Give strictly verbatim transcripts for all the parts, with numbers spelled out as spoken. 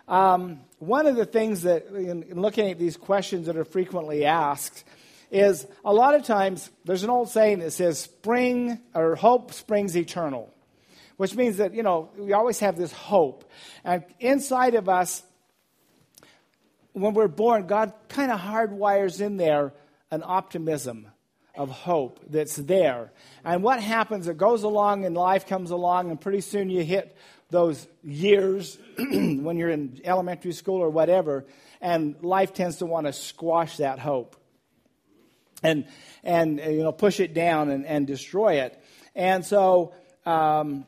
Um, one of the things that, in, in looking at these questions that are frequently asked, is a lot of times there's an old saying that says, spring or hope springs eternal, which means that, you know, we always have this hope. And inside of us, when we're born, God kind of hardwires in there an optimism of hope that's there. And what happens, it goes along and life comes along, and pretty soon you hit those years when you're in elementary school or whatever, and life tends to want to squash that hope and, and you know, push it down and, and destroy it. And so um,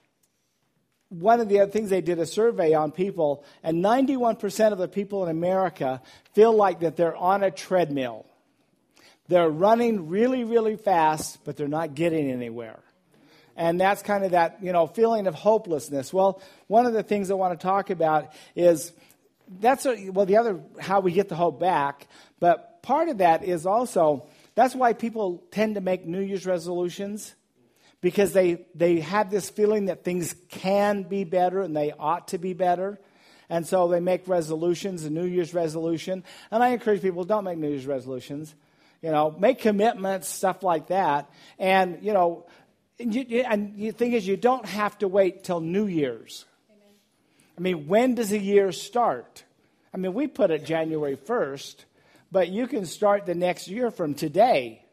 one of the other things, they did a survey on people, and ninety-one percent of the people in America feel like that they're on a treadmill. They're running really, really fast, but they're not getting anywhere. And that's kind of that, you know, feeling of hopelessness. Well, one of the things I want to talk about is that's, a, well, the other, how we get the hope back. But part of that is also, that's why people tend to make New Year's resolutions, because they, they have this feeling that things can be better and they ought to be better. And so they make resolutions, a New Year's resolution. And I encourage people, don't make New Year's resolutions. You know, make commitments, stuff like that. And, you know, and, you, and the thing is, you don't have to wait till New Year's. Amen. I mean, when does a year start? I mean, we put it January first, but you can start the next year from today.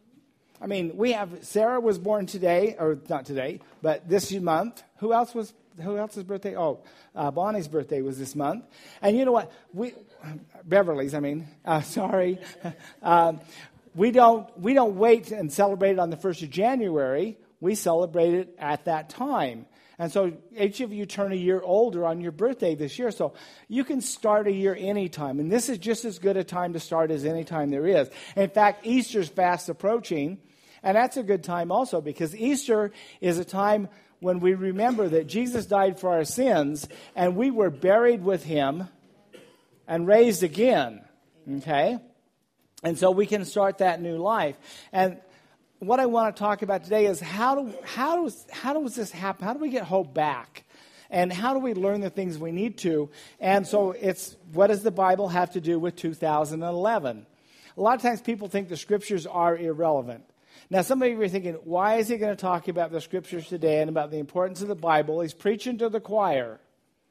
I mean, we have, Sarah was born today, or not today, but this month. Who else was, who else's birthday? Oh, uh, Bonnie's birthday was this month. And you know what? We, Beverly's, I mean, uh, sorry. um, we don't, we don't wait and celebrate it on the first of January. We celebrate it at that time. And so each of you turn a year older on your birthday this year. So you can start a year anytime. And this is just as good a time to start as any time there is. In fact, Easter's fast approaching. And that's a good time also, because Easter is a time when we remember that Jesus died for our sins and we were buried with him and raised again. Okay? And so we can start that new life. And what I want to talk about today is how do how does how does this happen? How do we get hope back? And how do we learn the things we need to? And so it's, what does the Bible have to do with two thousand eleven? A lot of times people think the scriptures are irrelevant. Now, some of you are thinking, why is he going to talk about the scriptures today and about the importance of the Bible? He's preaching to the choir.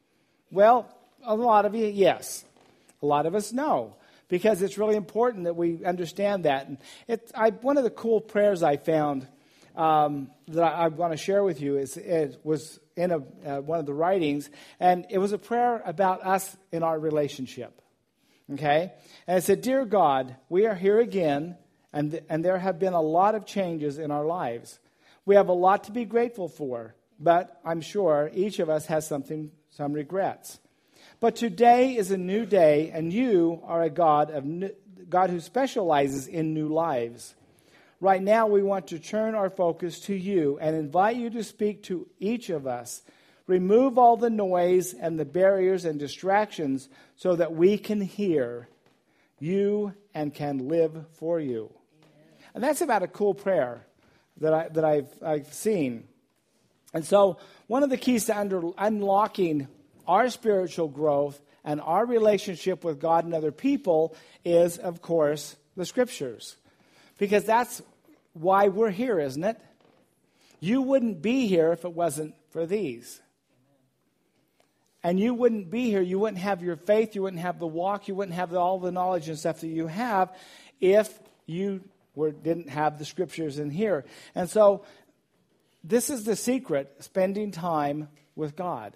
Well, a lot of you, yes. A lot of us, no. Because it's really important that we understand that. And it, I, one of the cool prayers I found um, that I, I want to share with you is it was in a, uh, one of the writings, and it was a prayer about us in our relationship. Okay? And it said, "Dear God, we are here again, and, th- and there have been a lot of changes in our lives. We have a lot to be grateful for, but I'm sure each of us has something, some regrets. But today is a new day, and you are a God of new, God who specializes in new lives. Right now, we want to turn our focus to you and invite you to speak to each of us. Remove all the noise and the barriers and distractions so that we can hear you and can live for you." Amen. And that's about a cool prayer that I that I've I've seen. And so, one of the keys to under, unlocking our spiritual growth and our relationship with God and other people is, of course, the scriptures. Because that's why we're here, isn't it? You wouldn't be here if it wasn't for these. And you wouldn't be here, you wouldn't have your faith, you wouldn't have the walk, you wouldn't have all the knowledge and stuff that you have if you were, didn't have the scriptures in here. And so, this is the secret, spending time with God.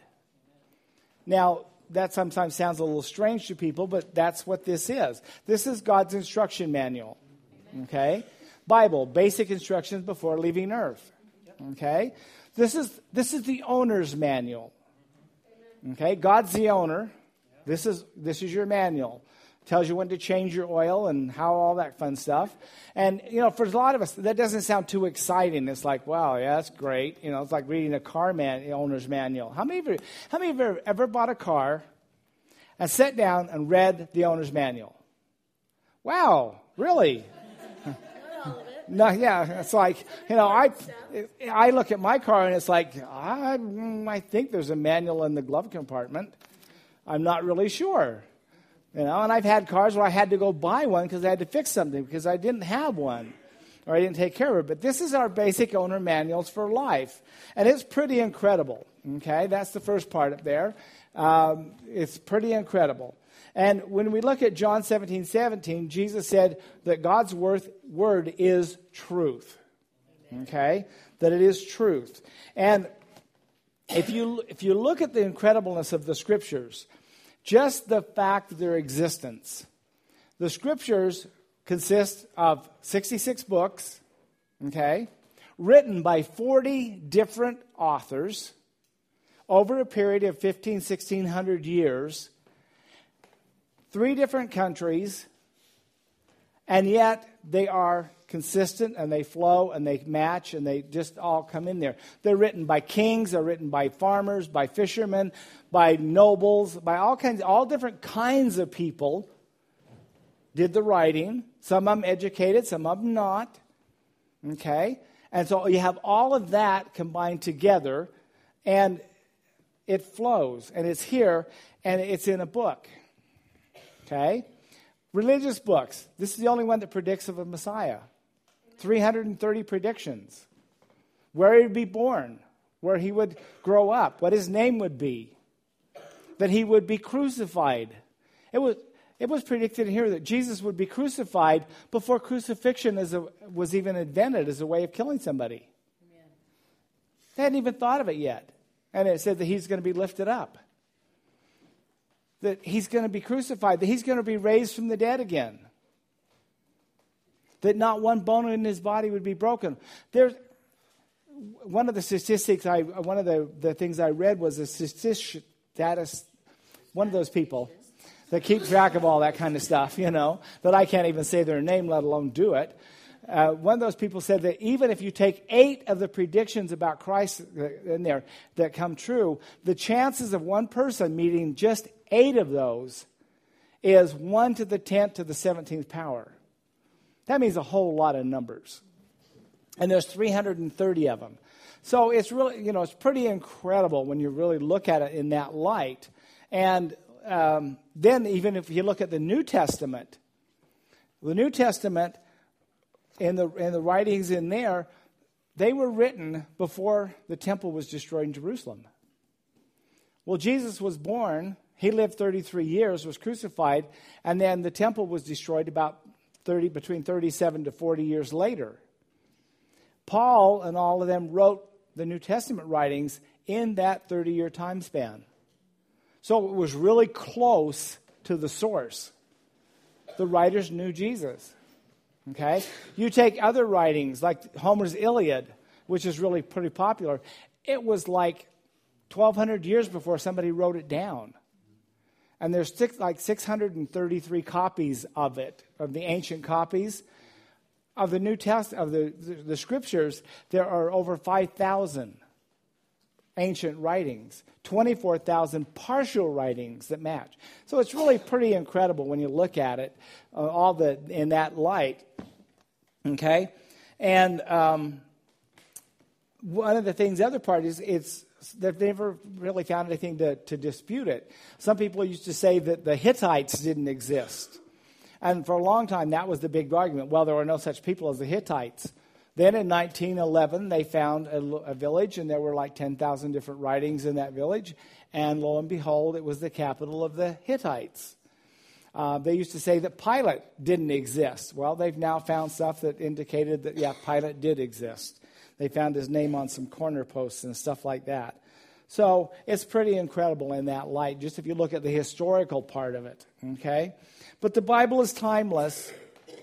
Now, that sometimes sounds a little strange to people, but that's what this is. This is God's instruction manual. Okay? Bible, basic instructions before leaving earth. Okay? This is this is the owner's manual. Okay? God's the owner. This is this is your manual. Tells you when to change your oil and how all that fun stuff. And, you know, for a lot of us, that doesn't sound too exciting. It's like, wow, yeah, that's great. You know, it's like reading a car man, owner's manual. How many of you, how many of you have ever bought a car and sat down and read the owner's manual? Wow, really? No, yeah, it's like, you know, I I look at my car and it's like, I, I think there's a manual in the glove compartment. I'm not really sure. You know, and I've had cars where I had to go buy one because I had to fix something because I didn't have one or I didn't take care of it. But this is our basic owner manuals for life. And it's pretty incredible. Okay, that's the first part up there. Um, it's pretty incredible. And when we look at John seventeen seventeen, Jesus said that God's worth, word is truth. Okay, that it is truth. And if you if you look at the incredibleness of the Scriptures, just the fact of their existence. The Scriptures consist of sixty-six books, okay, written by forty different authors over a period of fifteen, sixteen hundred years, three different countries, and yet they are consistent and they flow and they match and they just all come in there. They're written by kings, they're written by farmers, by fishermen, by nobles, by all kinds, all different kinds of people did the writing. Some of them educated, some of them not. Okay? And so you have all of that combined together and it flows and it's here and it's in a book. Okay? Religious books. This is the only one that predicts of a Messiah. three hundred thirty predictions. Where he would be born, where he would grow up, what his name would be, that he would be crucified. It was it was predicted here that Jesus would be crucified before crucifixion as a, was even invented as a way of killing somebody. Amen. They hadn't even thought of it yet. And it said that he's going to be lifted up. That he's going to be crucified, that he's going to be raised from the dead again. That not one bone in his body would be broken. There's one of the statistics, I one of the, the things I read was a statistic, status, one of those people that keep track of all that kind of stuff, you know, that I can't even say their name, let alone do it. Uh, one of those people said that even if you take eight of the predictions about Christ in there that come true, the chances of one person meeting just eight of those is one to the tenth to the seventeenth power. That means a whole lot of numbers. And there's three hundred thirty of them. So it's really, you know, it's pretty incredible when you really look at it in that light. And um, then even if you look at the New Testament, the New Testament and the, and the writings in there, they were written before the temple was destroyed in Jerusalem. Well, Jesus was born, he lived thirty-three years, was crucified, and then the temple was destroyed about thirty, between thirty-seven to forty years later. Paul and all of them wrote the New Testament writings in that thirty-year time span. So it was really close to the source. The writers knew Jesus. Okay? You take other writings like Homer's Iliad, which is really pretty popular. It was like twelve hundred years before somebody wrote it down. And there's six, like six hundred thirty-three copies of it, of the ancient copies. Of the New Testament, of the, the, the Scriptures, there are over five thousand ancient writings, twenty-four thousand partial writings that match. So it's really pretty incredible when you look at it, uh, all the in that light. Okay? And um, one of the things, the other part is it's they've never really found anything to, to dispute it. Some people used to say that the Hittites didn't exist. And for a long time, that was the big argument. Well, there were no such people as the Hittites. Then in nineteen eleven, they found a, a village, and there were like ten thousand different writings in that village. And lo and behold, it was the capital of the Hittites. Uh, they used to say that Pilate didn't exist. Well, they've now found stuff that indicated that, yeah, Pilate did exist. They found his name on some corner posts and stuff like that. So it's pretty incredible in that light, just if you look at the historical part of it, okay? But the Bible is timeless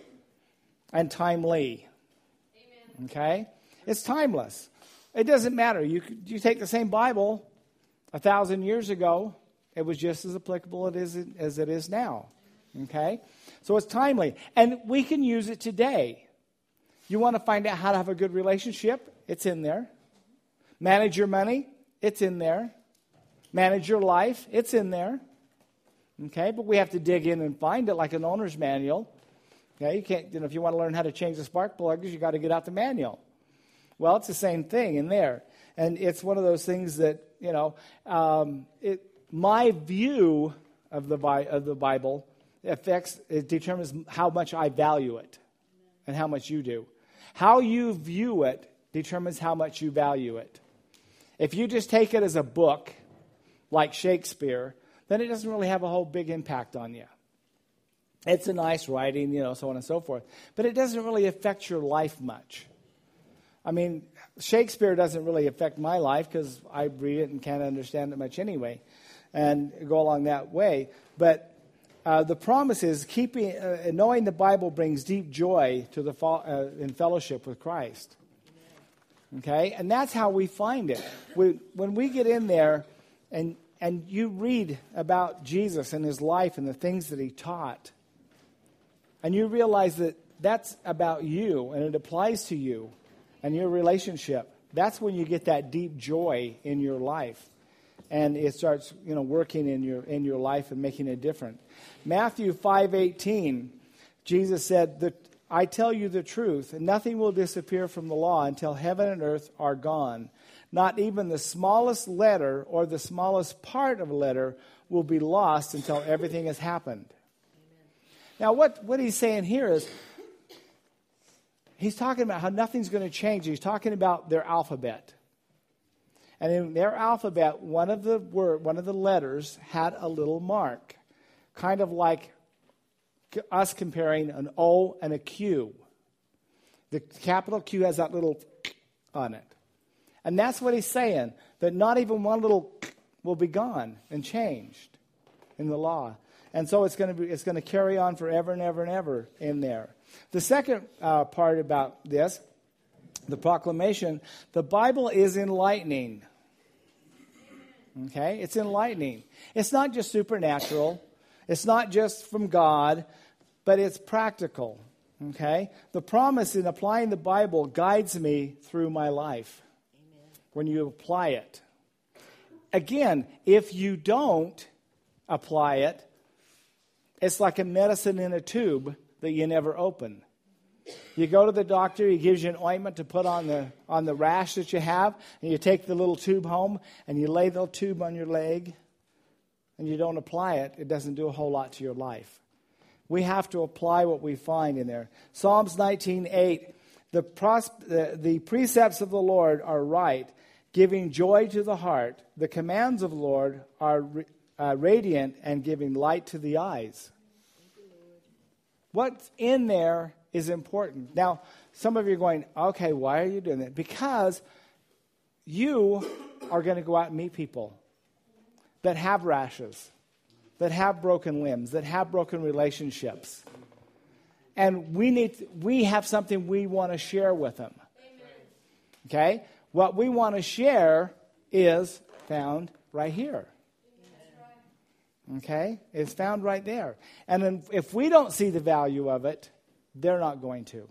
and timely. Amen. Okay? It's timeless. It doesn't matter. You you take the same Bible a thousand years ago, it was just as applicable it is, as it is now. Okay? So it's timely. And we can use it today. You want to find out how to have a good relationship? It's in there. Manage your money? It's in there. Manage your life? It's in there. Okay, but we have to dig in and find it like an owner's manual. Okay, you can't, you know, if you want to learn how to change the spark plugs, you got to get out the manual. Well, it's the same thing in there. And it's one of those things that, you know, um, it my view of the, Bi- of the Bible affects, it determines how much I value it and how much you do. How you view it determines how much you value it. If you just take it as a book, like Shakespeare, then it doesn't really have a whole big impact on you. It's a nice writing, you know, so on and so forth. But it doesn't really affect your life much. I mean, Shakespeare doesn't really affect my life because I read it and can't understand it much anyway and go along that way. But uh, the promise is keeping, uh, knowing the Bible brings deep joy to the fo- uh, in fellowship with Christ. Okay? And that's how we find it. We, when we get in there and and you read about Jesus and his life and the things that he taught, and you realize that that's about you and it applies to you and your relationship, that's when you get that deep joy in your life. And it starts, you know, working in your in your life and making a difference. Matthew five eighteen, Jesus said, that I tell you the truth, and nothing will disappear from the law until heaven and earth are gone. Not even the smallest letter or the smallest part of a letter will be lost until everything has happened. Amen. Now, what, what he's saying here is, he's talking about how nothing's going to change. He's talking about their alphabet. And in their alphabet, one of the word, one of the letters had a little mark, kind of like us comparing an O and a Q. The capital Q has that little on it. And that's what he's saying, that not even one little will be gone and changed in the law. And so it's going to be it's going to carry on forever and ever and ever in there. The second uh, part about this, the proclamation, the Bible is enlightening. Okay? It's enlightening. It's not just supernatural. It's not just from God, but it's practical. Okay? The promise in applying the Bible guides me through my life. When you apply it. Again, if you don't apply it, it's like a medicine in a tube that you never open. You go to the doctor, he gives you an ointment to put on the on the rash that you have, and you take the little tube home, and you lay the tube on your leg, and you don't apply it, it doesn't do a whole lot to your life. We have to apply what we find in there. Psalms nineteen eight, the, pros- the, the precepts of the Lord are right, giving joy to the heart. The commands of the Lord are uh, radiant and giving light to the eyes. You, What's in there is important. Now, some of you are going, okay, why are you doing that? Because you are going to go out and meet people that have rashes, that have broken limbs, that have broken relationships. And we need to, we have something we want to share with them. Okay? What we want to share is found right here. Okay? It's found right there. And then if we don't see the value of it, they're not going to.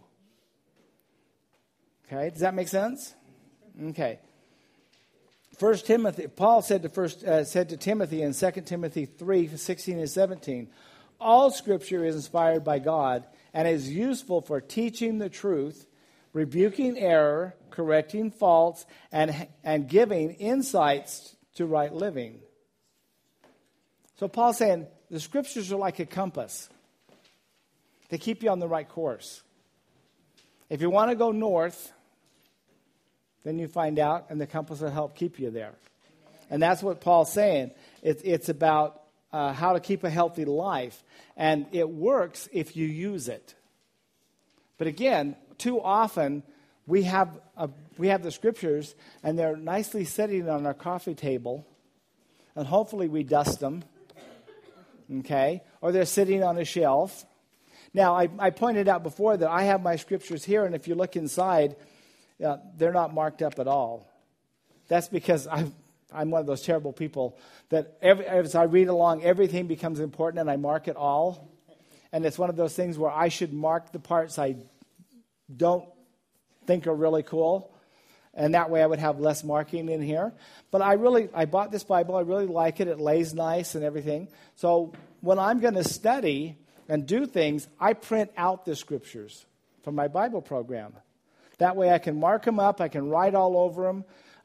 Okay? Does that make sense? Okay. First Timothy, Paul said to first uh, said to Timothy in Second Timothy three, sixteen and seventeen, all Scripture is inspired by God and is useful for teaching the truth, rebuking error, correcting faults, and, and giving insights to right living. So Paul's saying the Scriptures are like a compass. They keep you on the right course. If you want to go north, then you find out, and the compass will help keep you there. And that's what Paul's saying. It, it's about uh, how to keep a healthy life. And it works if you use it. But again, too often, we have a, we have the Scriptures, and they're nicely sitting on our coffee table, and hopefully we dust them, okay? Or they're sitting on a shelf. Now, I, I pointed out before that I have my Scriptures here, and if you look inside, uh, they're not marked up at all. That's because I've, I'm one of those terrible people that every, as I read along, everything becomes important, and I mark it all. And it's one of those things where I should mark the parts I don't think are really cool, and that way I would have less marking in here. But I really, I bought this Bible. I really like it. It lays nice and everything. So when I'm going to study and do things, I print out the Scriptures from my Bible program. That way I can mark them up. I can write all over them.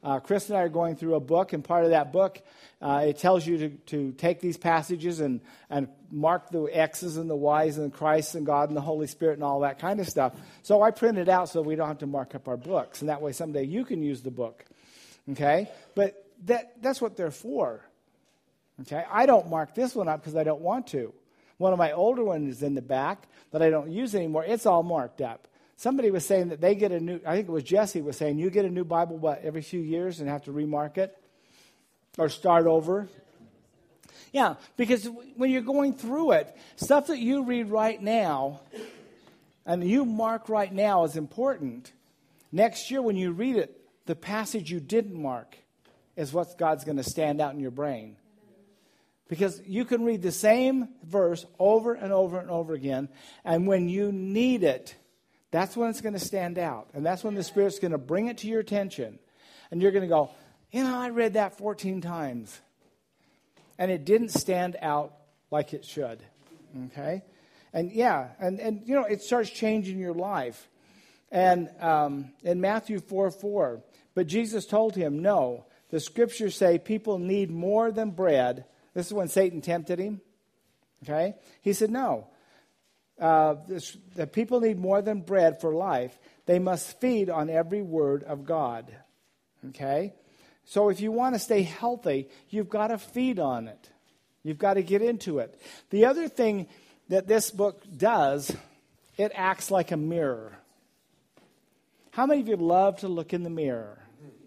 Uh, Chris and I are going through a book, and part of that book, uh, it tells you to, to take these passages and, and mark the X's and the Y's and Christ and God and the Holy Spirit and all that kind of stuff. So I print it out so we don't have to mark up our books, and that way someday you can use the book. Okay? But that that's what they're for. Okay? I don't mark this one up because I don't want to. One of my older ones is in the back that I don't use anymore. It's all marked up. Somebody was saying that they get a new, I think it was Jesse was saying, you get a new Bible, what, every few years and have to remark it or start over? Yeah, because when you're going through it, stuff that you read right now and you mark right now is important. Next year when you read it, the passage you didn't mark is what God's going to stand out in your brain. Because you can read the same verse over and over and over again, and when you need it, that's when it's going to stand out. And that's when the Spirit's going to bring it to your attention. And you're going to go, you know, I read that fourteen times. And it didn't stand out like it should. Okay? And yeah, and, and you know, it starts changing your life. And um, in Matthew four four, but Jesus told him, no, the Scriptures say people need more than bread. This is when Satan tempted him. Okay? He said, no. Uh, this, the people need more than bread for life. They must feed on every word of God. Okay? So if you want to stay healthy, you've got to feed on it. You've got to get into it. The other thing that this book does, it acts like a mirror. How many of you love to look in the mirror?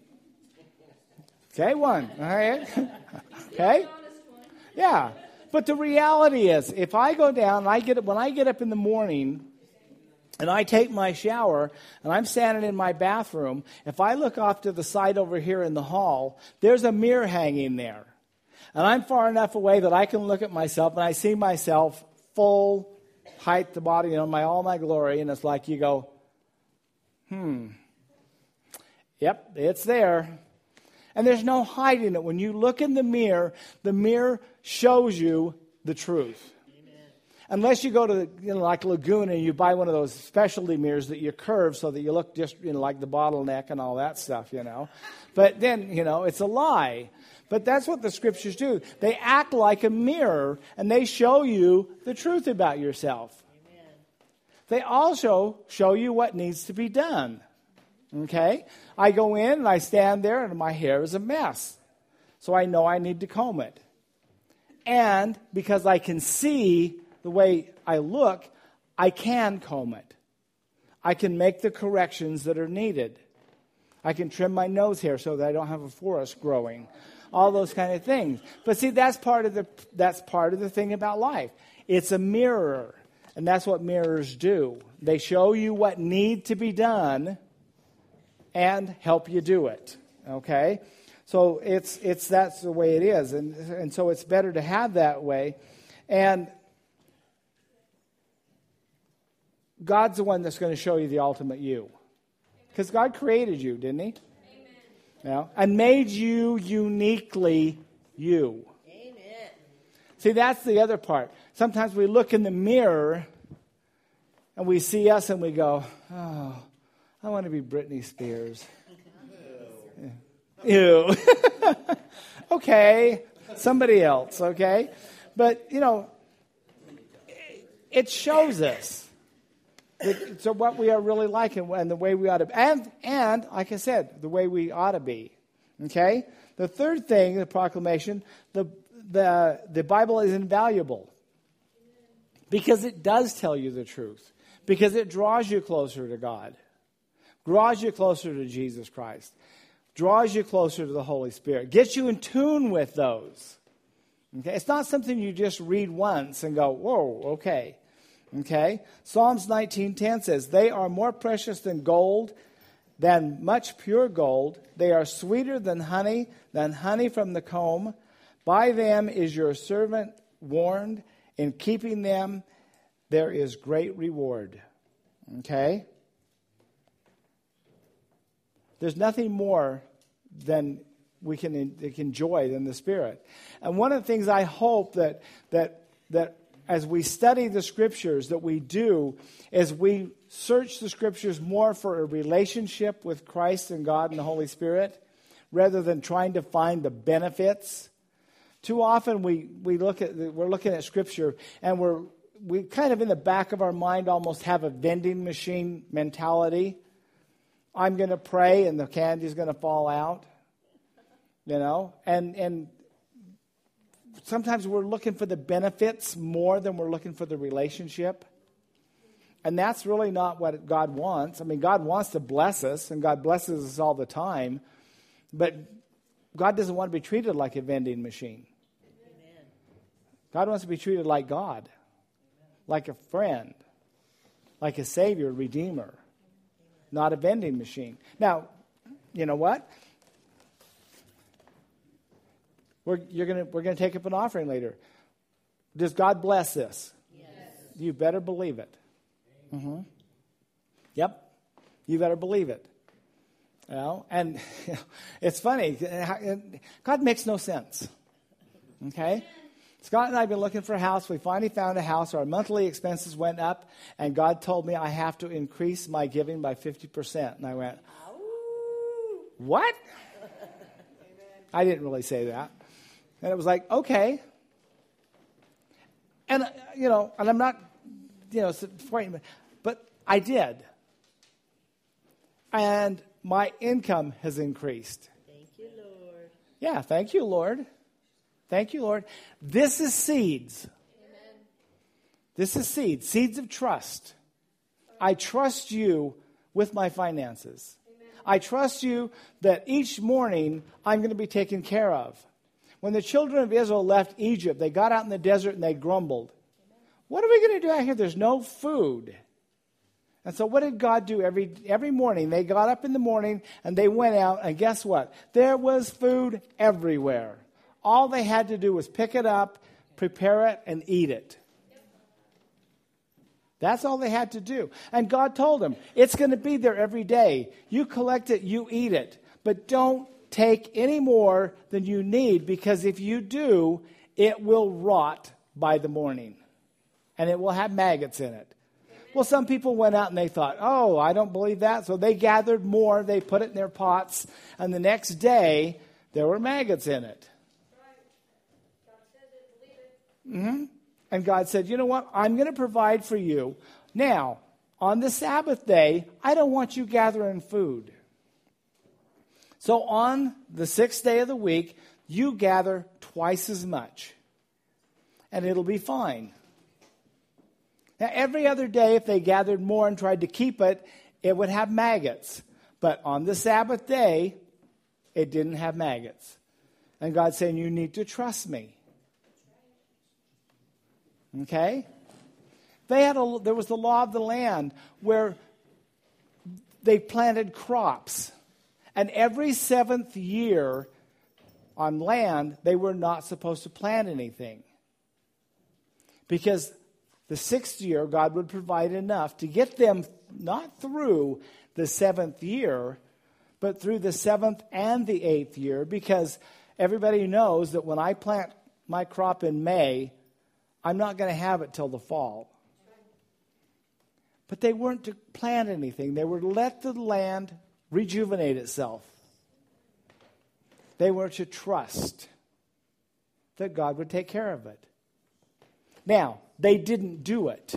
Okay, one. All right. Okay? Yeah. But the reality is, if I go down, and I get when I get up in the morning and I take my shower and I'm standing in my bathroom, if I look off to the side over here in the hall, there's a mirror hanging there. And I'm far enough away that I can look at myself and I see myself full height, the body, you know, my all my glory. And it's like you go, hmm, yep, it's there. And there's no hiding it. When you look in the mirror, the mirror shows you the truth. Amen. Unless you go to, you know, like Laguna and you buy one of those specialty mirrors that you curve so that you look just, you know, like the bottleneck and all that stuff, you know. But then, you know, it's a lie. But that's what the Scriptures do. They act like a mirror and they show you the truth about yourself. Amen. They also show you what needs to be done. Okay? I go in and I stand there and my hair is a mess. So I know I need to comb it. And because I can see the way I look, I can comb it. I can make the corrections that are needed. I can trim my nose hair so that I don't have a forest growing. All those kind of things. But see, that's part of the that's part of the thing about life. It's a mirror. And that's what mirrors do. They show you what needs to be done and help you do it. Okay? So it's it's that's the way it is. And, and so it's better to have that way. And God's the one that's going to show you the ultimate you. Because God created you, didn't He? Amen. Yeah, and made you uniquely you. Amen. See, that's the other part. Sometimes we look in the mirror and we see us and we go, oh, I want to be Britney Spears. Ew. Okay, somebody else, okay? But, you know, it shows us it, so what we are really like and, and the way we ought to be. And, and, like I said, the way we ought to be, okay? The third thing, the proclamation, the, the, the Bible is invaluable because it does tell you the truth, because it draws you closer to God, draws you closer to Jesus Christ, draws you closer to the Holy Spirit, gets you in tune with those. Okay? It's not something you just read once and go, whoa, okay. Okay? Psalms nineteen ten says, they are more precious than gold, than much pure gold. They are sweeter than honey, than honey from the comb. By them is your servant warned. In keeping them, there is great reward. Okay? There's nothing more than we can enjoy than the Spirit. And one of the things I hope that that that as we study the Scriptures that we do is we search the Scriptures more for a relationship with Christ and God and the Holy Spirit rather than trying to find the benefits. Too often we, we look at we're looking at Scripture and we're we kind of in the back of our mind almost have a vending machine mentality. I'm going to pray and the candy's going to fall out, you know, and and sometimes we're looking for the benefits more than we're looking for the relationship. And that's really not what God wants. I mean, God wants to bless us, and God blesses us all the time. But God doesn't want to be treated like a vending machine. Amen. God wants to be treated like God, Amen. Like a friend, like a Savior, Redeemer, Amen. Not a vending machine. Now, you know what? We're, you're gonna, we're going to take up an offering later. Does God bless this? Yes. You better believe it. Mm-hmm. Yep, you better believe it. You know, and you know, it's funny. God makes no sense. Okay, Scott and I have been looking for a house. We finally found a house. Our monthly expenses went up, and God told me I have to increase my giving by fifty percent. And I went, "What?" I didn't really say that, and it was like, "Okay." And you know, and I'm not. You know, but I did. And my income has increased. Thank you, Lord. Yeah, thank you, Lord. Thank you, Lord. This is seeds. Amen. This is seeds, seeds of trust. I trust you with my finances. Amen. I trust you that each morning I'm going to be taken care of. When the children of Israel left Egypt, they got out in the desert and they grumbled. What are we going to do out here? There's no food. And so what did God do every every morning? They got up in the morning and they went out, and guess what? There was food everywhere. All they had to do was pick it up, prepare it, and eat it. That's all they had to do. And God told them, it's going to be there every day. You collect it, you eat it. But don't take any more than you need, because if you do, it will rot by the morning. And it will have maggots in it. Well, some people went out and they thought, oh, I don't believe that. So they gathered more. They put it in their pots. And the next day, there were maggots in it. Mm-hmm. And God said, you know what? I'm going to provide for you. Now, on the Sabbath day, I don't want you gathering food. So on the sixth day of the week, you gather twice as much. And it'll be fine. Now, every other day, if they gathered more and tried to keep it, it would have maggots. But on the Sabbath day, it didn't have maggots. And God's saying, you need to trust me. Okay? They had a, there was the law of the land where they planted crops. And every seventh year on land, they were not supposed to plant anything. Because the sixth year, God would provide enough to get them not through the seventh year, but through the seventh and the eighth year, because everybody knows that when I plant my crop in May, I'm not going to have it till the fall. But they weren't to plant anything. They were to let the land rejuvenate itself. They were to trust that God would take care of it. Now, they didn't do it.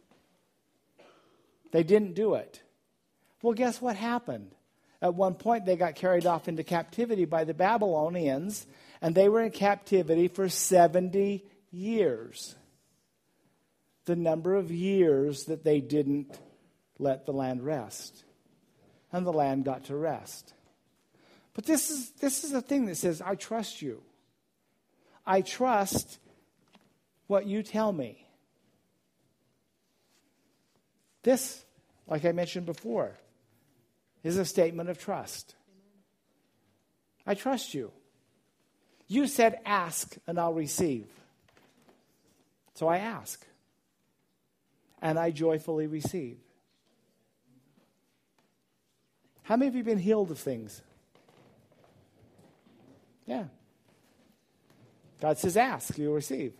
They didn't do it. Well, guess what happened? At one point, they got carried off into captivity by the Babylonians, and they were in captivity for seventy years. The number of years that they didn't let the land rest. And the land got to rest. But this is this is a thing that says, I trust you. I trust what you tell me. This, like I mentioned before, is a statement of trust. I trust you. You said, ask and I'll receive. So I ask. And I joyfully receive. How many of you have been healed of things? Yeah. God says, ask, you'll receive.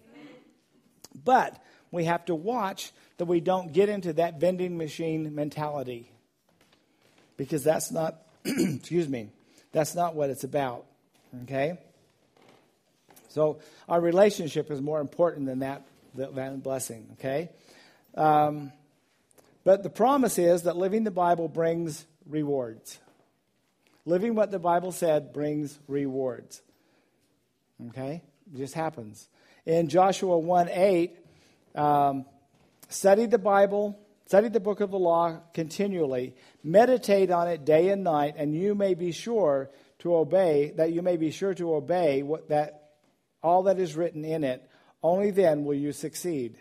But we have to watch that we don't get into that vending machine mentality. Because that's not, excuse me, That's not what it's about, okay? So our relationship is more important than that, than blessing, okay? Um, but the promise is that living the Bible brings rewards. Living what the Bible said brings rewards, okay? It just happens. In Joshua one eight, um, study the Bible, study the book of the law continually, meditate on it day and night, and you may be sure to obey, that you may be sure to obey what that all that is written in it. Only then will you succeed.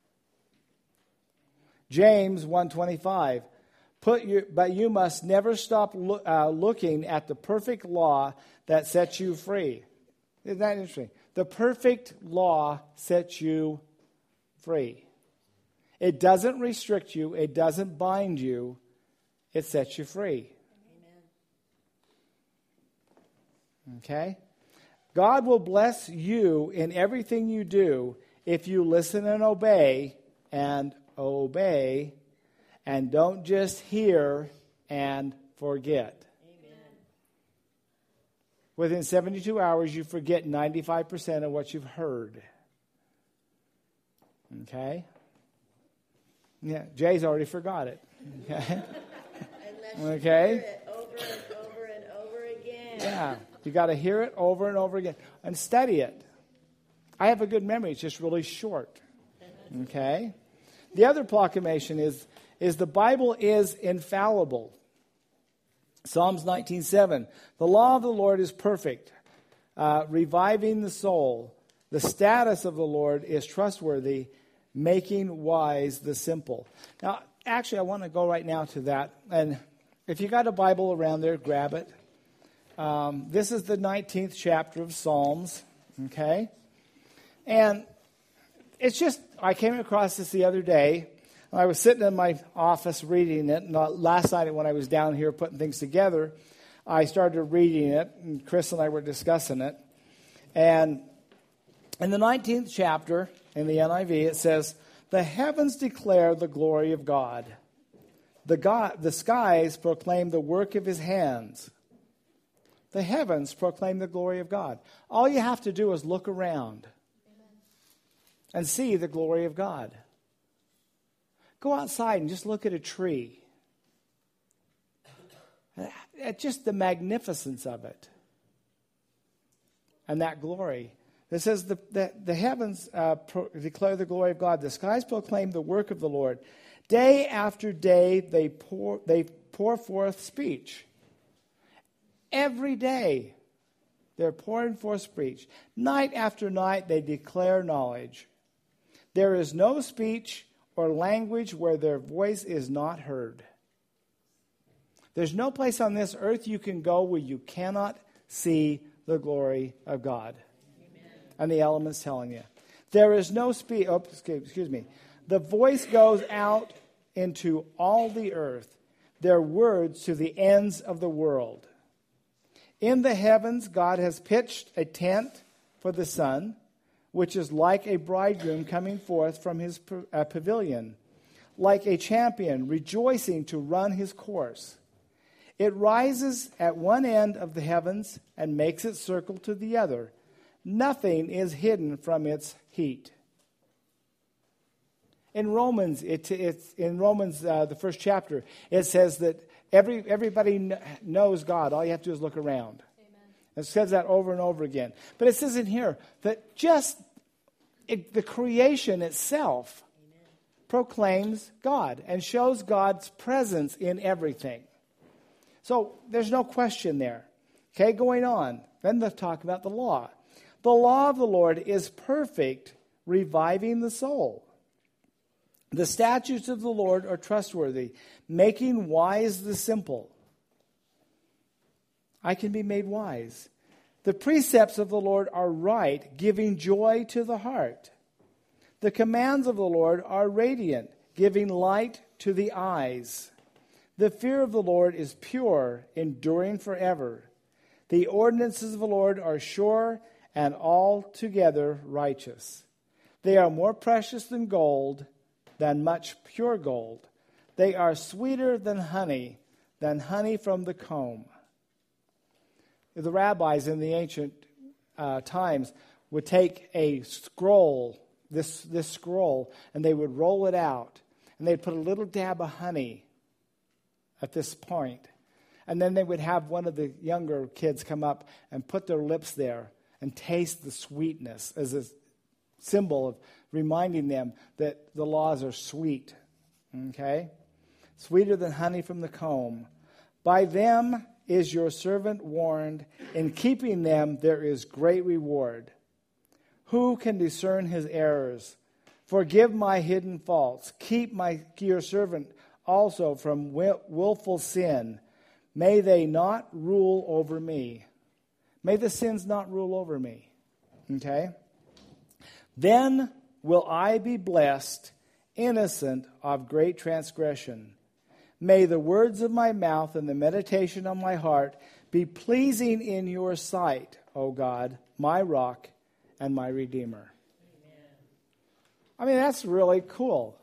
James one twenty-five, put your, but you must never stop lo- uh, looking at the perfect law that sets you free. Isn't that interesting? The perfect law sets you free. It doesn't restrict you. It doesn't bind you. It sets you free. Amen. Okay? God will bless you in everything you do if you listen and obey and obey and don't just hear and forget. Amen. Within seventy-two hours, you forget ninety-five percent of what you've heard. Okay? Yeah, Jay's already forgot it. Okay? Unless you okay? hear it over and over and over again. Yeah. You got to hear it over and over again and study it. I have a good memory. It's just really short. Okay? The other proclamation is, is the Bible is infallible. Psalms nineteen seven. The law of the Lord is perfect, uh, reviving the soul. The status of the Lord is trustworthy, making wise the simple. Now, actually, I want to go right now to that. And if you got a Bible around there, grab it. Um, this is the nineteenth chapter of Psalms, okay? And it's just, I came across this the other day. I was sitting in my office reading it, and last night when I was down here putting things together, I started reading it, and Chris and I were discussing it. And in the nineteenth chapter, in the N I V, it says, the heavens declare the glory of God. The, God, the skies proclaim the work of his hands. The heavens proclaim the glory of God. All you have to do is look around and see the glory of God. Go outside and just look at a tree. At just the magnificence of it. And that glory. It says the, the, the heavens uh, pro- declare the glory of God. The skies proclaim the work of the Lord. Day after day they pour, they pour forth speech. Every day, they're pouring forth speech. Night after night, they declare knowledge. There is no speech or language where their voice is not heard. There's no place on this earth you can go where you cannot see the glory of God. Amen. And the elements telling you. There is no speech. Oh, excuse me. The voice goes out into all the earth, their words to the ends of the world. In the heavens, God has pitched a tent for the sun, which is like a bridegroom coming forth from his pavilion, like a champion rejoicing to run his course. It rises at one end of the heavens and makes its circle to the other. Nothing is hidden from its heat. In Romans, it, it's in Romans, uh, the first chapter, it says that every everybody kn- knows God. All you have to do is look around. Amen. It says that over and over again. But it says in here that just it, the creation itself Amen. Proclaims God and shows God's presence in everything. So there's no question there. Okay, going on. Then let's talk about the law. The law of the Lord is perfect, reviving the soul. The statutes of the Lord are trustworthy, making wise the simple. I can be made wise. The precepts of the Lord are right, giving joy to the heart. The commands of the Lord are radiant, giving light to the eyes. The fear of the Lord is pure, enduring forever. The ordinances of the Lord are sure and altogether righteous. They are more precious than gold, than much pure gold. They are sweeter than honey, than honey from the comb. the rabbis in the ancient uh, times would take a scroll, this, this scroll, and they would roll it out. And they'd put a little dab of honey at this point. And then they would have one of the younger kids come up and put their lips there and taste the sweetness as a symbol of reminding them that the laws are sweet. Okay? Sweeter than honey from the comb. By them is your servant warned. In keeping them there is great reward. Who can discern his errors? Forgive my hidden faults. Keep my your servant also from wil- willful sin. May they not rule over me. May the sins not rule over me. Okay? Then will I be blessed, innocent of great transgression. May the words of my mouth and the meditation of my heart be pleasing in your sight, O God, my rock and my redeemer. Amen. I mean, that's really cool.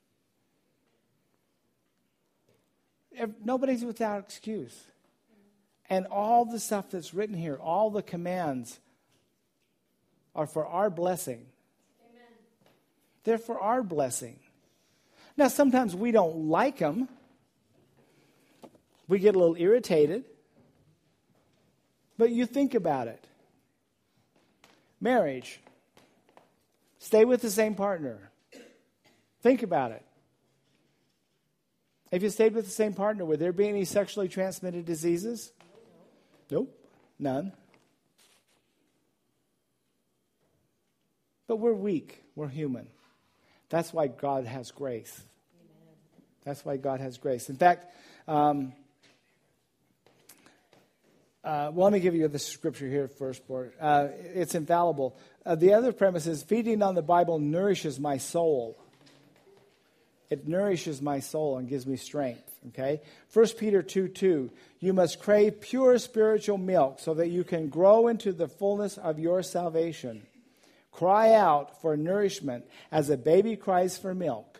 If nobody's without excuse. And all the stuff that's written here, all the commands are for our blessing. Amen. They're for our blessing. Now, sometimes we don't like them. We get a little irritated. But you think about it. Marriage. Stay with the same partner. Think about it. If you stayed with the same partner, would there be any sexually transmitted diseases? Nope. None. But we're weak. We're human. That's why God has grace. Amen. That's why God has grace. In fact, um, uh, well, let me give you the scripture here first, Bort. Uh, it's infallible. Uh, the other premise is feeding on the Bible nourishes my soul. It nourishes my soul and gives me strength. Okay? First Peter two two, you must crave pure spiritual milk so that you can grow into the fullness of your salvation. Cry out for nourishment as a baby cries for milk.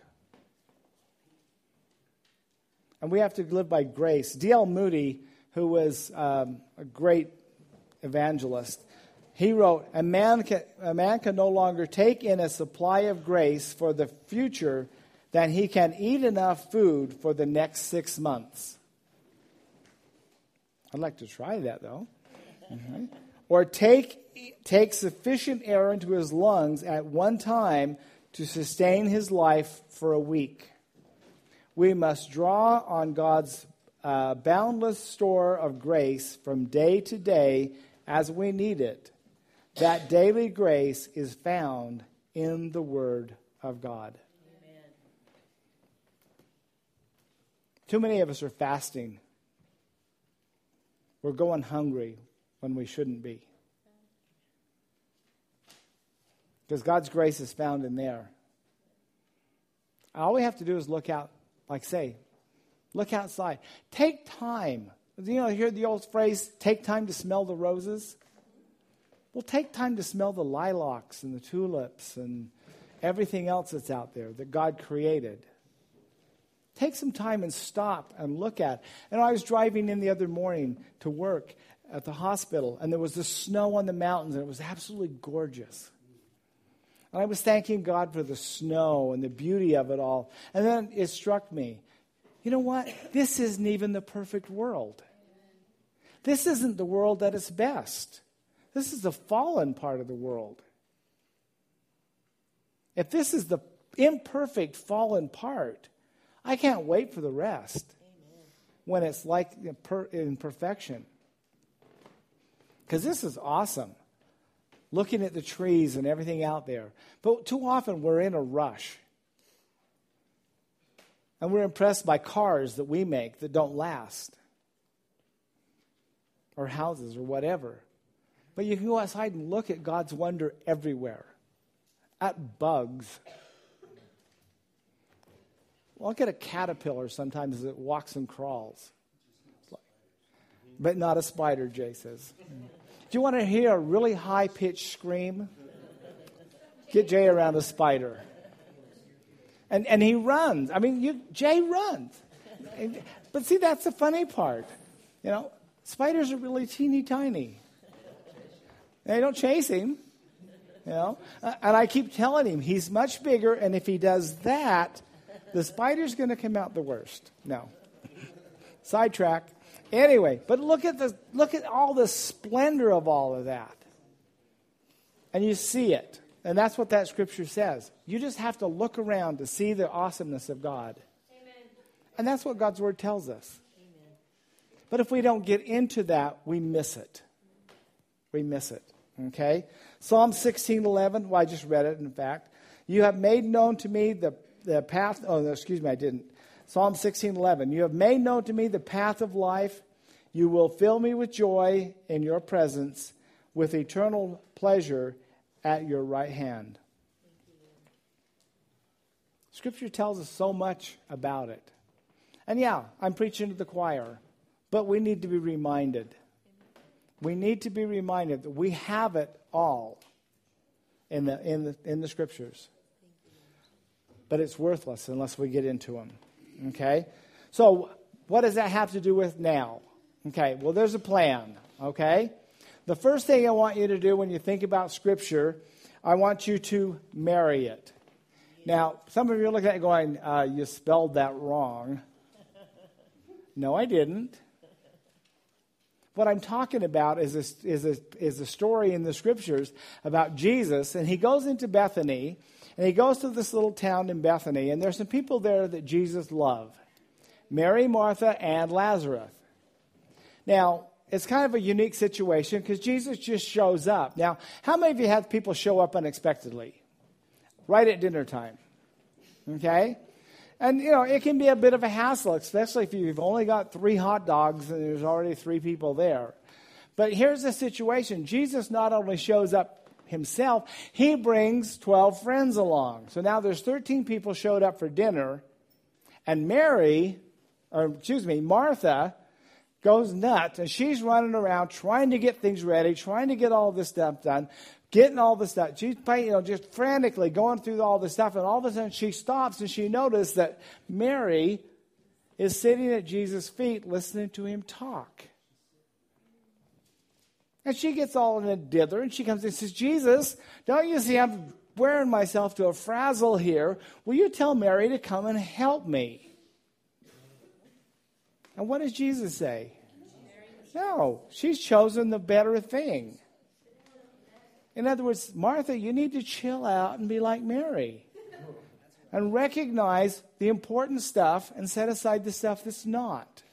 And we have to live by grace. D L Moody, who was um, a great evangelist, he wrote, a man, can, a man can no longer take in a supply of grace for the future than he can eat enough food for the next six months. I'd like to try that, though. Mm-hmm. Or take take sufficient air into his lungs at one time to sustain his life for a week. We must draw on God's uh, boundless store of grace from day to day as we need it. That daily grace is found in the Word of God. Amen. Too many of us are fasting. We're going hungry when we shouldn't be. Because God's grace is found in there. All we have to do is look out, like say, look outside. Take time. You know, you hear the old phrase, take time to smell the roses? Well, take time to smell the lilacs and the tulips and everything else that's out there that God created. Take some time and stop and look at it. And I was driving in the other morning to work at the hospital, and there was the snow on the mountains, and it was absolutely gorgeous. And I was thanking God for the snow and the beauty of it all. And then it struck me, you know what? This isn't even the perfect world. This isn't the world at its best. This is the fallen part of the world. If this is the imperfect fallen part, I can't wait for the rest. Amen. When it's like in perfection. Because this is awesome. Looking at the trees and everything out there. But too often we're in a rush. And we're impressed by cars that we make that don't last. Or houses or whatever. But you can go outside and look at God's wonder everywhere. At bugs. Look at a caterpillar sometimes as it walks and crawls. But not a spider, Jay says. Do you want to hear a really high-pitched scream? Get Jay around a spider. And and he runs. I mean, you, Jay runs. And, but see, that's the funny part. You know, Spiders are really teeny tiny. They don't chase him. You know, and I keep telling him he's much bigger, and if he does that, the spider's going to come out the worst. No. Sidetrack. Anyway, but look at the look at all the splendor of all of that. And you see it. And that's what that scripture says. You just have to look around to see the awesomeness of God. Amen. And that's what God's word tells us. Amen. But if we don't get into that, we miss it. We miss it. Okay? Psalm sixteen eleven. Well, I just read it, in fact. You have made known to me the, the path. Oh, no, excuse me, I didn't. Psalm sixteen eleven. You have made known to me the path of life. You will fill me with joy in your presence, with eternal pleasure at your right hand. Scripture tells us so much about it. And yeah, I'm preaching to the choir, but we need to be reminded. We need to be reminded that we have it all in the in the in the scriptures. But it's worthless unless we get into them. Okay? So what does that have to do with now? Okay, well, there's a plan. Okay? The first thing I want you to do when you think about Scripture, I want you to marry it. Now, some of you are looking at it going, uh, you spelled that wrong. No, I didn't. What I'm talking about is a, is, a, is a story in the Scriptures about Jesus, and he goes into Bethany, and he goes to this little town in Bethany, and there's some people there that Jesus loved. Mary, Martha, and Lazarus. Now, it's kind of a unique situation because Jesus just shows up. Now, how many of you have people show up unexpectedly? Right at dinner time. Okay? And, you know, it can be a bit of a hassle, especially if you've only got three hot dogs and there's already three people there. But here's the situation. Jesus not only shows up himself, he brings twelve friends along. So now there's thirteen people showed up for dinner. And Mary, or excuse me, Martha, goes nuts, and she's running around trying to get things ready, trying to get all this stuff done, getting all this stuff. She's, you know, just frantically going through all this stuff, and all of a sudden she stops and she notices that Mary is sitting at Jesus' feet listening to him talk. And she gets all in a dither, and she comes and says, Jesus, don't you see I'm wearing myself to a frazzle here? Will you tell Mary to come and help me? And what does Jesus say? No, she's chosen the better thing. In other words, Martha, you need to chill out and be like Mary. And recognize the important stuff and set aside the stuff that's not.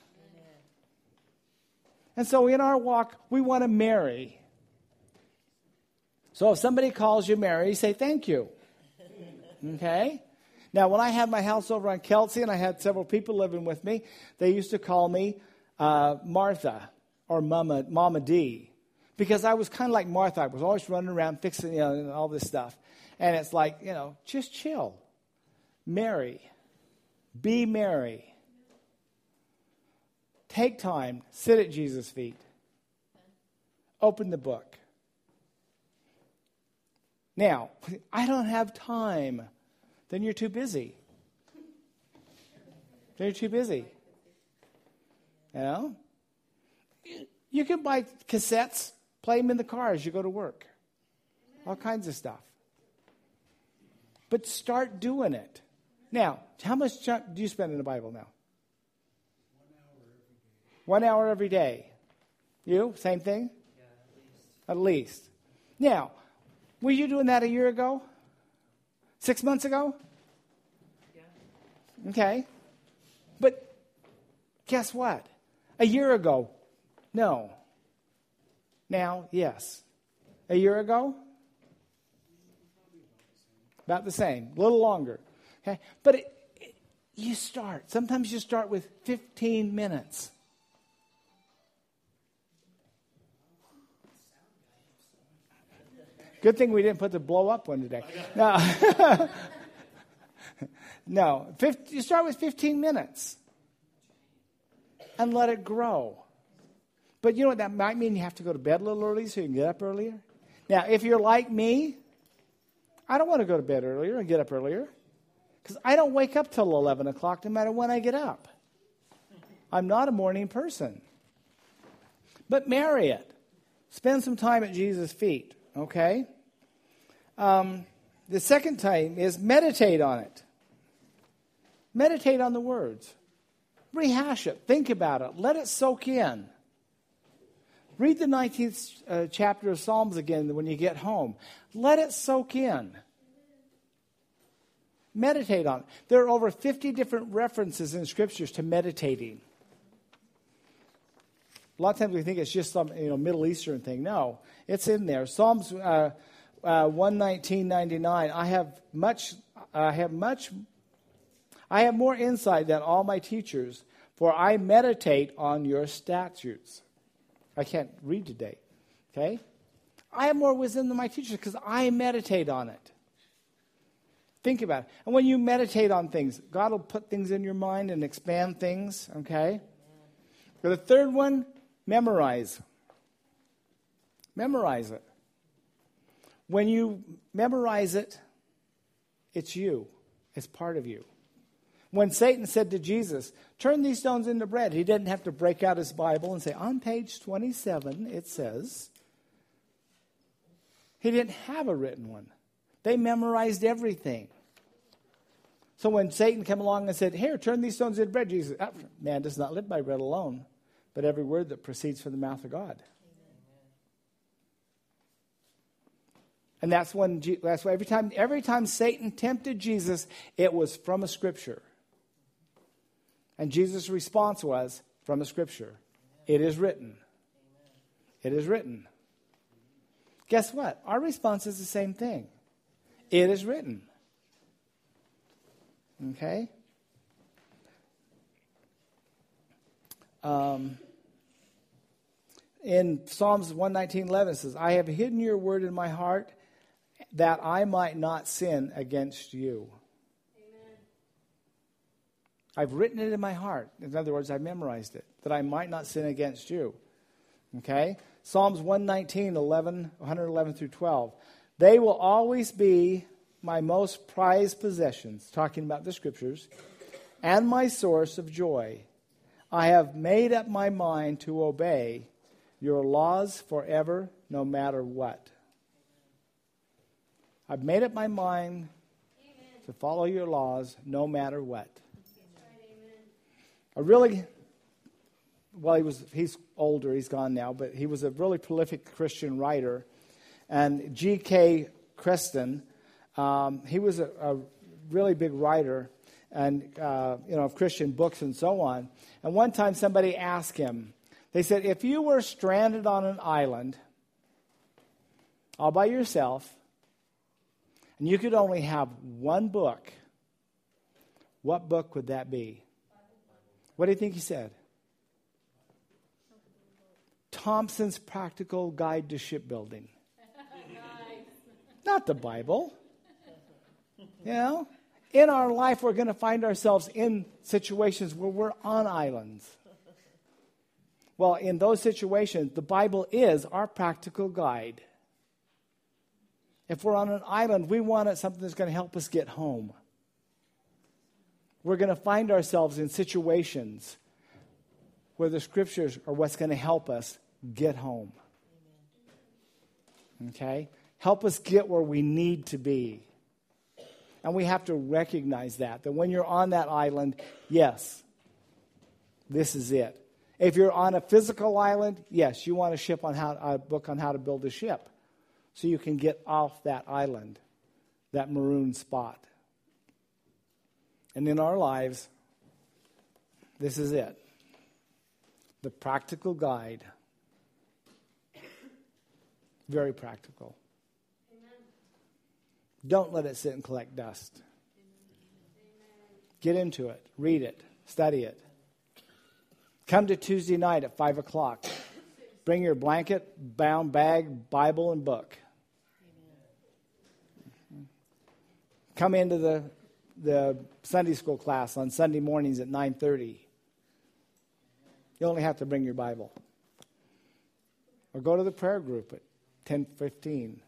And so in our walk, we want to marry. So if somebody calls you Mary, say thank you. Okay? Now, when I had my house over on Kelsey and I had several people living with me, they used to call me uh, Martha or Mama, Mama D. Because I was kind of like Martha. I was always running around fixing, you know, all this stuff. And it's like, you know, just chill. Mary. Be Mary. Take time. Sit at Jesus' feet. Open the book. Now, I don't have time. Then you're too busy. Then you're too busy. You know? You can buy cassettes, play them in the car as you go to work. All kinds of stuff. But start doing it. Now, how much time do you spend in the Bible now? One hour every day. You? Same thing? Yeah, at least. At least. Now, were you doing that a year ago? Six months ago? Yeah. Okay. But guess what? A year ago, no. Now, yes. A year ago? About the same. A little longer. Okay. But it, it, you start. Sometimes you start with fifteen minutes. Good thing we didn't put the blow up one today. No. No. You start with fifteen minutes. And let it grow. But you know what that might mean? You have to go to bed a little early so you can get up earlier. Now, if you're like me, I don't want to go to bed earlier and get up earlier. Because I don't wake up till eleven o'clock no matter when I get up. I'm not a morning person. but marry it. Spend some time at Jesus' feet, okay? Um, the second time is meditate on it. Meditate on the words. Rehash it. Think about it. Let it soak in. Read the nineteenth uh, chapter of Psalms again when you get home. Let it soak in. Meditate on it. There are over fifty different references in scriptures to meditating. A lot of times we think it's just some you know Middle Eastern thing. No, it's in there. Psalms uh, uh, one nineteen ninety-nine. I have much. I have much. I have more insight than all my teachers, for I meditate on your statutes. I can't read today. Okay, I have more wisdom than my teachers because I meditate on it. Think about it. And when you meditate on things, God will put things in your mind and expand things. Okay. For the third one. Memorize. Memorize it. When you memorize it, it's you. It's part of you. When Satan said to Jesus, turn these stones into bread, he didn't have to break out his Bible and say, on page twenty-seven it says. He didn't have a written one. They memorized everything. So when Satan came along and said, here, turn these stones into bread, Jesus said, man does not live by bread alone, but every word that proceeds from the mouth of God. Amen. And that's when that's why every time every time Satan tempted Jesus, it was from a scripture. And Jesus' response was from a scripture. It is written. It is written. Guess what? Our response is the same thing. It is written. Okay? Um, in Psalms one nineteen eleven it says, I have hidden your word in my heart that I might not sin against you. Amen. I've written it in my heart. In other words, I've memorized it, that I might not sin against you. Okay? Psalms one nineteen, eleven, one eleven through twelve. They will always be my most prized possessions, talking about the scriptures, and my source of joy. I have made up my mind to obey your laws forever, no matter what. I've made up my mind Amen. To follow your laws, no matter what. Amen. I really, well, he was he's older, he's gone now, but he was a really prolific Christian writer. And G K Creston, um, he was a, a really big writer, and uh, you know, of Christian books and so on. And one time somebody asked him, they said, if you were stranded on an island all by yourself, and you could only have one book, what book would that be? What do you think he said? Thompson's Practical Guide to Shipbuilding. Not the Bible. You know? In our life, we're going to find ourselves in situations where we're on islands. Well, in those situations, the Bible is our practical guide. If we're on an island, we want something that's going to help us get home. We're going to find ourselves in situations where the scriptures are what's going to help us get home. Okay? Help us get where we need to be. And we have to recognize that, that when you're on that island, yes, this is it. If you're on a physical island, yes, you want a ship on how a book on how to build a ship, so you can get off that island, that maroon spot. And in our lives, this is it. The practical guide. Very practical. Don't let it sit and collect dust. Get into it. Read it. Study it. Come to Tuesday night at five o'clock. Bring your blanket, bound bag, Bible, and book. Come into the, the Sunday school class on Sunday mornings at nine thirty. You only have to bring your Bible. Or go to the prayer group at ten fifteen.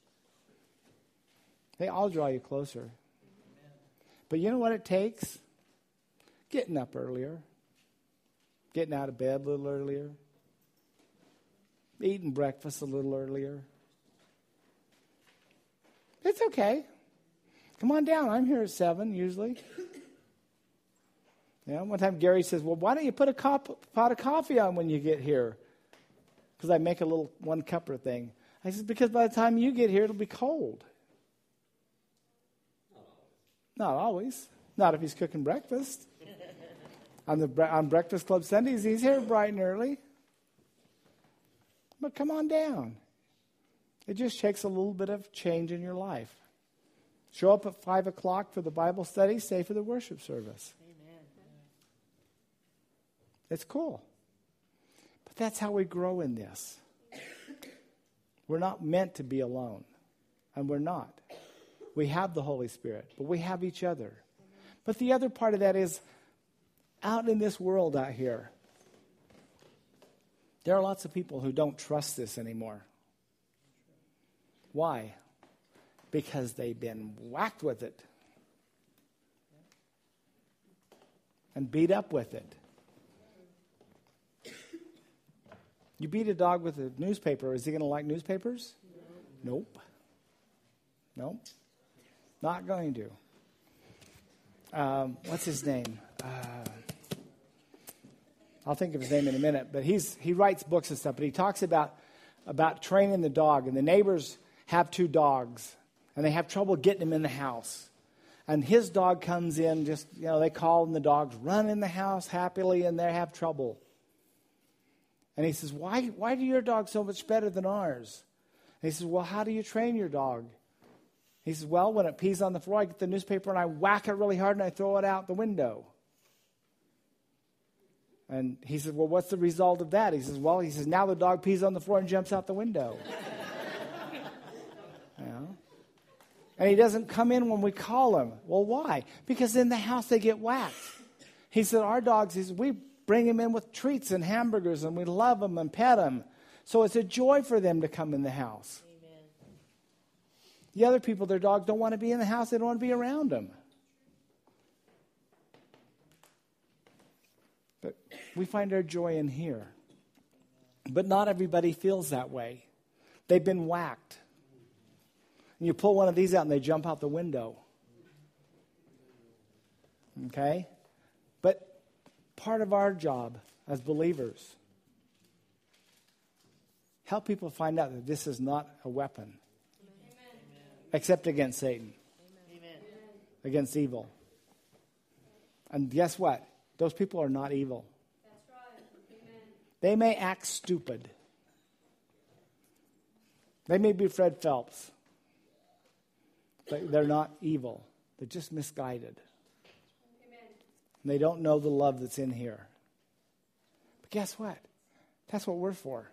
Hey, I'll draw you closer. But you know what it takes? Getting up earlier. Getting out of bed a little earlier. eating breakfast a little earlier. It's okay. Come on down. I'm here at seven usually. Yeah, one time Gary says, well, why don't you put a cup, pot of coffee on when you get here? Because I make a little one cupper thing. I said, because by the time you get here, it'll be cold. Not always. Not if he's cooking breakfast. on the on Breakfast Club Sundays, he's here bright and early. But come on down. It just takes a little bit of change in your life. Show up at five o'clock for the Bible study. Stay for the worship service. Amen. It's cool. But that's how we grow in this. We're not meant to be alone. And we're not. We have the Holy Spirit, but we have each other. But the other part of that is, out in this world out here, there are lots of people who don't trust this anymore. Why? Because they've been whacked with it. And beat up with it. You beat a dog with a newspaper, is he going to like newspapers? No. Nope. Nope. Not going to. Um, what's his name? Uh, I'll think of his name in a minute. But he's he writes books and stuff. But he talks about about training the dog. And the neighbors have two dogs, and they have trouble getting them in the house. And his dog comes in, just you know, they call, and the dogs run in the house happily, and they have trouble. And he says, "Why? Why do your dog so much better than ours?" And he says, "Well, how do you train your dog?" He says, well, when it pees on the floor, I get the newspaper and I whack it really hard and I throw it out the window. And he says, well, what's the result of that? He says, well, he says, now the dog pees on the floor and jumps out the window. You know? And he doesn't come in when we call him. Well, why? Because in the house they get whacked. He said, our dogs, he said, we bring him in with treats and hamburgers and we love them and pet them. So it's a joy for them to come in the house. The other people, their dogs don't want to be in the house. They don't want to be around them. But we find our joy in here. But not everybody feels that way. They've been whacked. And you pull one of these out and they jump out the window. Okay? But part of our job as believers, help people find out that this is not a weapon. Except against Satan. Amen. Against evil. And guess what? Those people are not evil. That's right. Amen. They may act stupid. They may be Fred Phelps. But they're not evil. They're just misguided. Amen. And they don't know the love that's in here. But guess what? That's what we're for.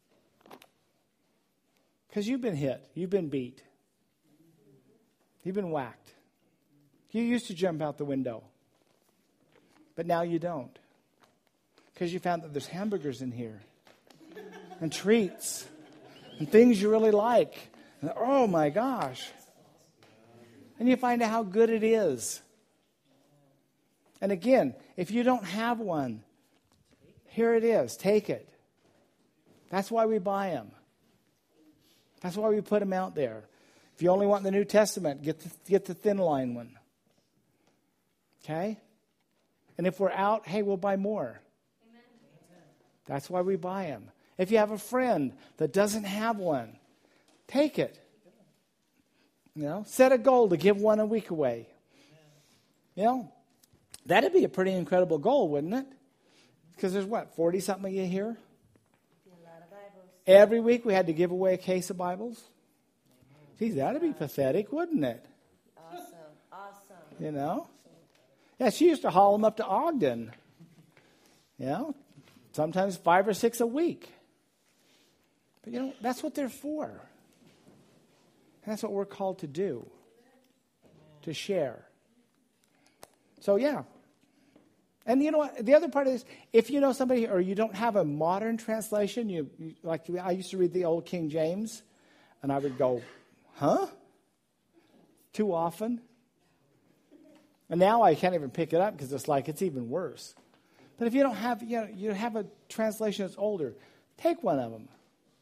Because you've been hit. You've been beat. You've been whacked. You used to jump out the window. But now you don't. Because you found that there's hamburgers in here. And treats. And things you really like. And, oh my gosh. And you find out how good it is. And again, if you don't have one, here it is. Take it. That's why we buy them. That's why we put them out there. If you only want the New Testament, get the, get the thin line one. Okay? And if we're out, hey, we'll buy more. Amen. That's why we buy them. If you have a friend that doesn't have one, take it. You know, set a goal to give one a week away. You know, that'd be a pretty incredible goal, wouldn't it? Because there's what, forty-something of you here? A lot of Bibles. Every week we had to give away a case of Bibles. Geez, that'd be pathetic, wouldn't it? Awesome. Awesome. You know? Yeah, she used to haul them up to Ogden. You know? Sometimes five or six a week. But, you know, that's what they're for. And that's what we're called to do. To share. So, yeah. And you know what? The other part is, if you know somebody, or you don't have a modern translation, you, you like I used to read the old King James, and I would go, huh? Too often. And now I can't even pick it up because it's like it's even worse. But if you don't have, you know, you have a translation that's older, take one of them.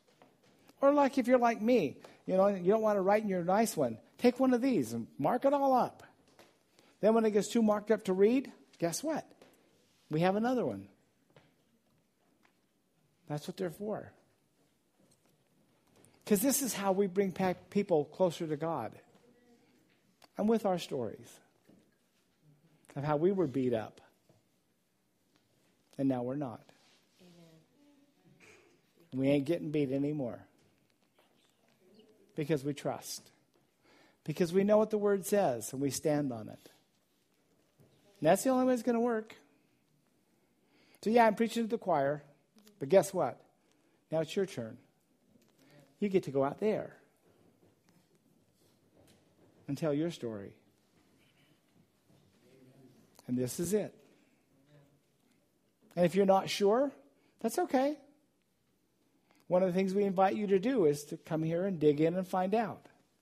Or like if you're like me, you know, you don't want to write in your nice one, take one of these and mark it all up. Then when it gets too marked up to read, guess what? We have another one. That's what they're for. Because this is how we bring back people closer to God. And with our stories of how we were beat up. And now we're not. Amen. We ain't getting beat anymore. Because we trust. Because we know what the Word says and we stand on it. And that's the only way it's going to work. So yeah, I'm preaching to the choir. But guess what? Now it's your turn. You get to go out there and tell your story. And this is it. And if you're not sure, that's okay. One of the things we invite you to do is to come here and dig in and find out.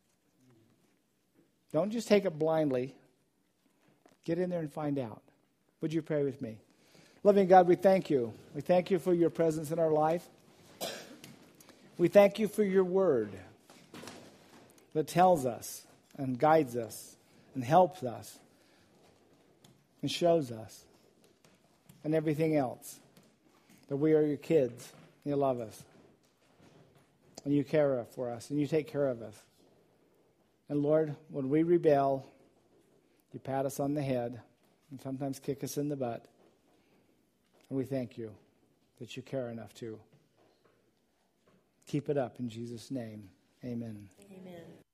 Don't just take it blindly. Get in there and find out. Would you pray with me? Loving God, we thank you. We thank you for your presence in our life. We thank you for your word that tells us and guides us and helps us and shows us and everything else. That we are your kids. And you love us. And you care for us. And you take care of us. And Lord, when we rebel, you pat us on the head and sometimes kick us in the butt. And we thank you that you care enough to. Keep it up in Jesus' name. Amen. Amen.